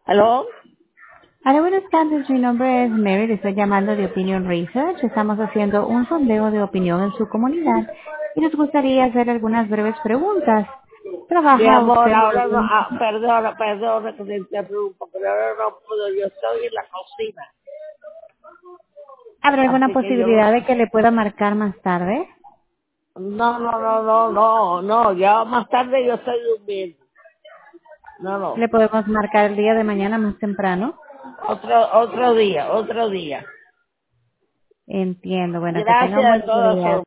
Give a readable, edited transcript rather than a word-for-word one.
¿Aló? Hola, buenas tardes. Mi nombre es Mary. Le estoy llamando de Opinion Research. Estamos haciendo un sondeo de opinión en su comunidad y nos gustaría hacer algunas breves preguntas. Mi ¿Trabaja amor, usted en ahora no, algún... perdona que te interrumpa, pero ahora no puedo, yo estoy en la cocina. ¿Habrá alguna Así que yo no, posibilidad de que le pueda marcar más tarde? no, ya más tarde yo estoy durmiendo. No, ¿Le podemos marcar el día de mañana más temprano? otro día. Entiendo. Bueno, que tenga un Gracias de buen todas día. formas.